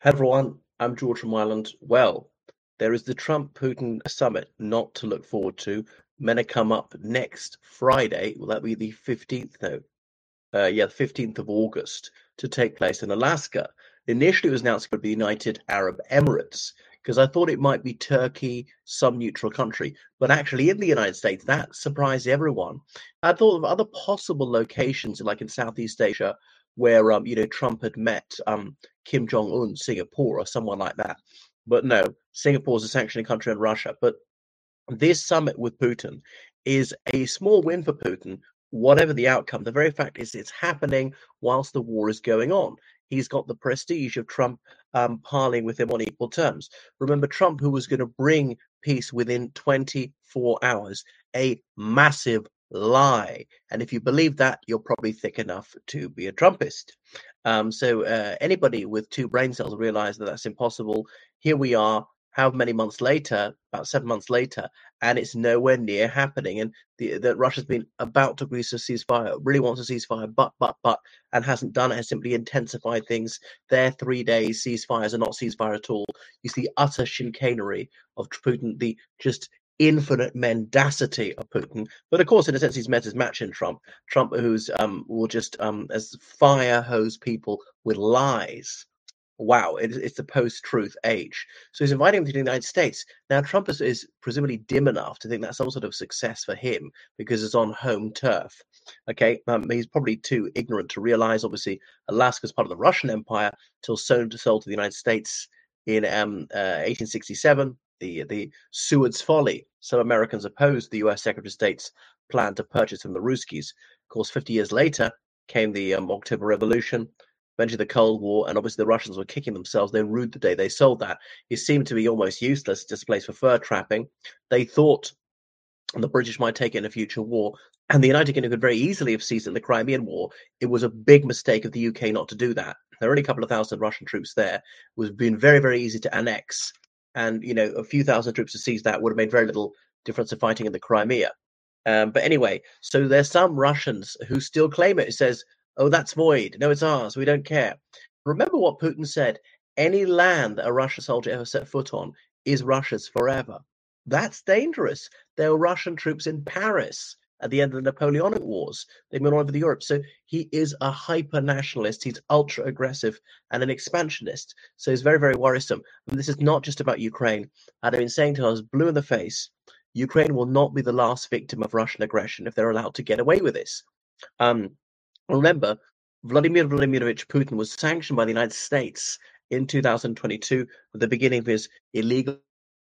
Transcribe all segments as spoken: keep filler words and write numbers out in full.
Hello everyone, I'm George from Ireland. Well, there is the Trump-Putin summit not to look forward to. Meant to come up next Friday. Will that be the fifteenth? No, uh, yeah, the fifteenth of August to take place in Alaska. Initially, it was announced it would be the United Arab Emirates because I thought it might be Turkey, some neutral country, but actually in the United States, that surprised everyone. I thought of other possible locations, like in Southeast Asia, where um, you know, Trump had met um, Kim Jong Un, Singapore, or someone like that. But no, Singapore is a sanctioning country in Russia. But this summit with Putin is a small win for Putin, whatever the outcome. The very fact is it's happening whilst the war is going on. He's got the prestige of Trump um, parleying with him on equal terms. Remember, Trump, who was going to bring peace within twenty-four hours, a massive lie. And if you believe that, you're probably thick enough to be a Trumpist. Um, so uh, anybody with two brain cells realize that that's impossible. Here we are, how many months later, about seven months later, and it's nowhere near happening. And the, that Russia's been about to agree to a ceasefire, really wants a ceasefire, but, but, but, and hasn't done it, has simply intensified things. Their three days ceasefires are not ceasefire at all. You see utter chicanery of Putin, the just infinite mendacity of Putin. But of course, in a sense, he's met his match in Trump. Trump, who's um, will just um, as fire hose people with lies. Wow, it, it's the post-truth age. So he's inviting him to the United States. Now, Trump is, is presumably dim enough to think that's some sort of success for him because it's on home turf. Okay, um, he's probably too ignorant to realize, obviously, Alaska's part of the Russian Empire till sold, sold to the United States in um, uh, eighteen sixty-seven, the, the Seward's Folly. Some Americans opposed the U S Secretary of State's plan to purchase from the Ruskies. Of course, fifty years later came the um, October Revolution, eventually the Cold War, and obviously the Russians were kicking themselves. They rued the day they sold that. It seemed to be almost useless, just a place for fur trapping. They thought the British might take it in a future war, and the United Kingdom could very easily have seized it in the Crimean War. It was a big mistake of the U K not to do that. There are only a couple of thousand Russian troops there. It was been very, very easy to annex, and you know, a few thousand troops to seize that would have made very little difference to fighting in the Crimea. Um, but anyway, so there's some Russians who still claim it. It says, "Oh, that's void. No, it's ours. We don't care." Remember what Putin said: any land that a Russian soldier ever set foot on is Russia's forever. That's dangerous. There were Russian troops in Paris at the end of the Napoleonic Wars. They've been all over the Europe. So he is a hyper nationalist. He's ultra aggressive and an expansionist. So he's very, very worrisome. And this is not just about Ukraine. And I've been saying to us, blue in the face, Ukraine will not be the last victim of Russian aggression if they're allowed to get away with this. Um, remember, Vladimir Vladimirovich Putin was sanctioned by the United States in two thousand twenty-two at the beginning of his illegal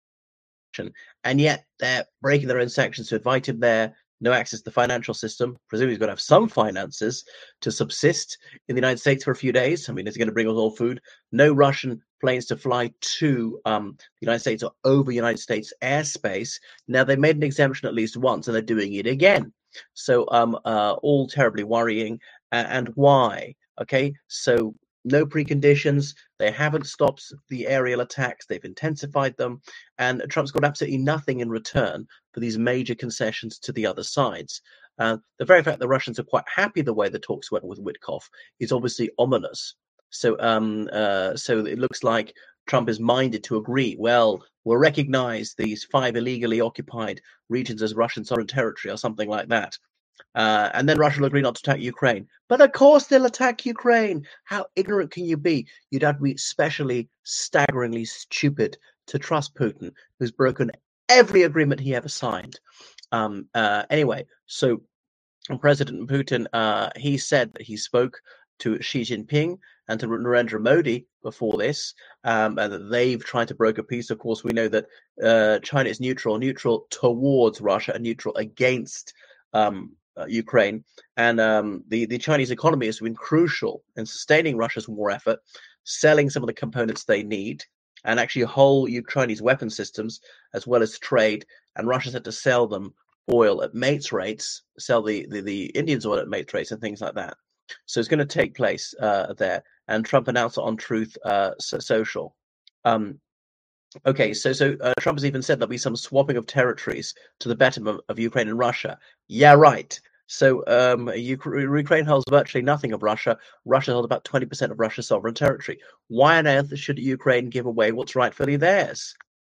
action, and yet they're breaking their own sanctions to invite him there. No access to the financial system. Presumably, he's going to have some finances to subsist in the United States for a few days. I mean, is he going to bring us all food? No Russian planes to fly to um, the United States or over United States airspace. Now, they made an exemption at least once, and they're doing it again. So, um, uh, all terribly worrying. Uh, and why? Okay, so no preconditions. They haven't stopped the aerial attacks. They've intensified them. And Trump's got absolutely nothing in return for these major concessions to the other sides. Uh, the very fact the Russians are quite happy the way the talks went with Witkoff is obviously ominous. So, um, uh, so it looks like Trump is minded to agree. Well, we'll recognize these five illegally occupied regions as Russian sovereign territory or something like that. Uh, and then Russia will agree not to attack Ukraine. But of course they'll attack Ukraine. How ignorant can you be? You'd have to be especially staggeringly stupid to trust Putin, who's broken every agreement he ever signed. Um, uh, anyway, so President Putin, uh, he said that he spoke to Xi Jinping and to Narendra Modi before this, um, and that they've tried to broker peace. Of course, we know that uh, China is neutral, neutral towards Russia and neutral against um, uh, Ukraine. And um, the, the Chinese economy has been crucial in sustaining Russia's war effort, selling some of the components they need, and actually whole Chinese weapon systems, as well as trade. And Russia's had to sell them oil at mates rates, sell the, the, the Indians oil at mates rates and things like that. So it's going to take place uh, there. And Trump announced it on Truth uh, Social. Um, okay, so so uh, Trump has even said there'll be some swapping of territories to the betterment of Ukraine and Russia. Yeah, right. So um, Ukra- Ukraine holds virtually nothing of Russia. Russia holds about twenty percent of Russia's sovereign territory. Why on earth should Ukraine give away what's rightfully theirs?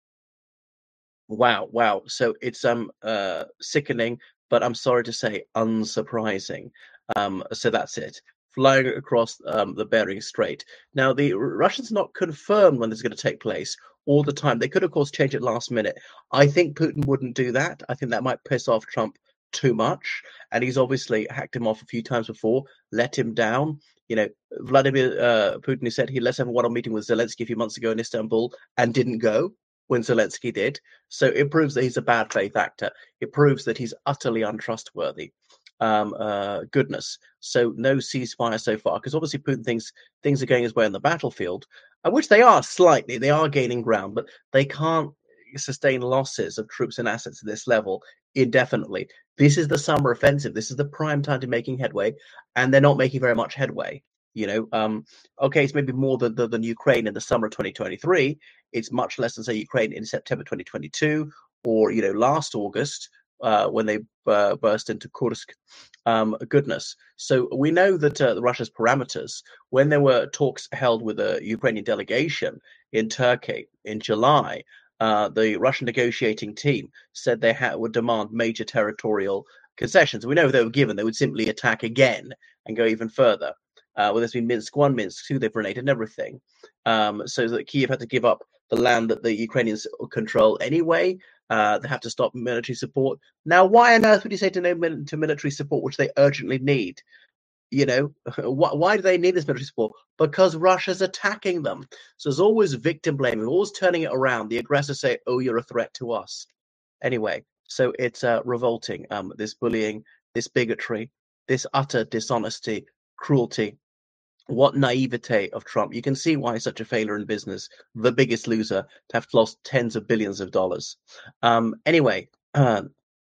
Wow, wow. So it's um uh sickening, but I'm sorry to say unsurprising. Um, so that's it. Flying across um, the Bering Strait. Now, the R- Russians not confirmed when this is going to take place all the time. They could, of course, change it last minute. I think Putin wouldn't do that. I think that might piss off Trump too much, and he's obviously hacked him off a few times before, let him down. You know, Vladimir uh, Putin, he said he let's have a one-on meeting with Zelensky a few months ago in Istanbul and didn't go when Zelensky did. So it proves that he's a bad faith actor. It proves that he's utterly untrustworthy. Um, uh, goodness. So no ceasefire so far, because obviously Putin thinks things are going his way on the battlefield, uh, which they are slightly. They are gaining ground, but they can't sustain losses of troops and assets at this level indefinitely. This is the summer offensive. This is the prime time to making headway, and they're not making very much headway. You know, um, okay, it's maybe more than, than, than Ukraine in the summer of twenty twenty-three. It's much less than, say, Ukraine in September twenty twenty-two or, you know, last August uh, when they uh, burst into Kursk. Um, goodness. So we know that uh, Russia's parameters, when there were talks held with a Ukrainian delegation in Turkey in July, uh, the Russian negotiating team said they ha- would demand major territorial concessions. We know if they were given, they would simply attack again and go even further. Uh, well, there's been Minsk one, Minsk two, they've renated and everything. Um, so that Kiev had to give up the land that the Ukrainians control anyway. Uh, they have to stop military support. Now, why on earth would you say to no to military support, which they urgently need? You know, why, why do they need this military support? Because Russia's attacking them. So there's always victim blaming, always turning it around. The aggressors say, "Oh, you're a threat to us." Anyway, so it's uh, revolting. Um, this bullying, this bigotry, this utter dishonesty, cruelty. What naivete of Trump. You can see why he's such a failure in business, the biggest loser, to have lost tens of billions of dollars. Um, anyway, uh,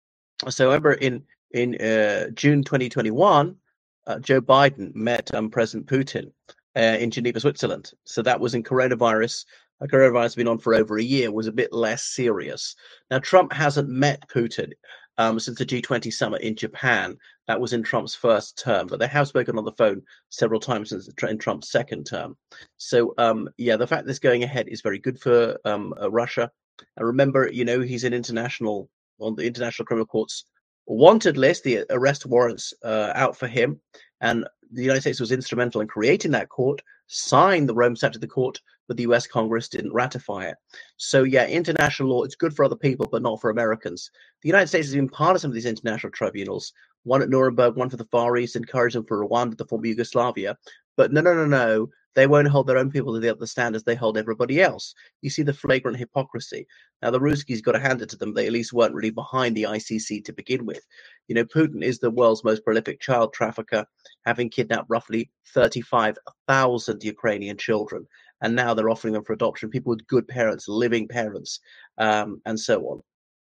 so remember in in uh, June twenty twenty-one, uh, Joe Biden met um, President Putin uh, in Geneva, Switzerland. So that was in coronavirus. Uh, coronavirus has been on for over a year, was a bit less serious. Now, Trump hasn't met Putin um, since the G twenty summit in Japan. That was in Trump's first term, but they have spoken on the phone several times since in Trump's second term. So, um, yeah, the fact this going ahead is very good for um, uh, Russia. And remember, you know, he's an international on the International Criminal Court's wanted list, the arrest warrants uh, out for him. And the United States was instrumental in creating that court, signed the Rome Statute of the Court, but the U S Congress didn't ratify it. So, yeah, international law, it's good for other people, but not for Americans. The United States has been part of some of these international tribunals, one at Nuremberg, one for the Far East, encouraging for Rwanda, the former Yugoslavia. But no, no, no, no. They won't hold their own people to the other standards they hold everybody else. You see the flagrant hypocrisy. Now, the Ruskies got to hand it to them. They at least weren't really behind the I C C to begin with. You know, Putin is the world's most prolific child trafficker, having kidnapped roughly thirty-five thousand Ukrainian children. And now they're offering them for adoption, people with good parents, living parents, um, and so on.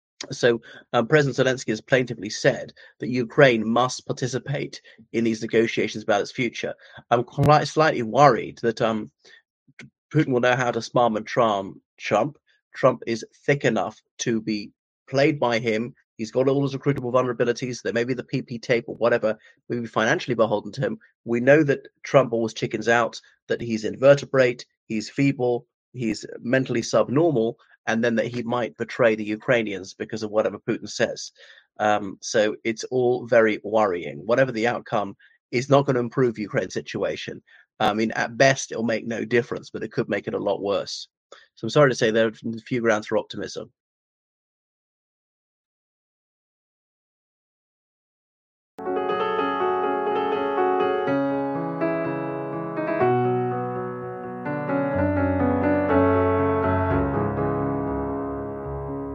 So um, President Zelensky has plaintively said that Ukraine must participate in these negotiations about its future. I'm quite slightly worried that um, Putin will know how to spam and charm Trump. Trump is thick enough to be played by him. He's got all his recruitable vulnerabilities. There may be the P P tape or whatever, maybe financially beholden to him. We know that Trump always chickens out, that he's invertebrate, he's feeble, he's mentally subnormal, and then that he might betray the Ukrainians because of whatever Putin says. Um, so it's all very worrying. Whatever the outcome is not going to improve Ukraine's situation. I mean, at best, it'll make no difference, but it could make it a lot worse. So I'm sorry to say there are a few grounds for optimism.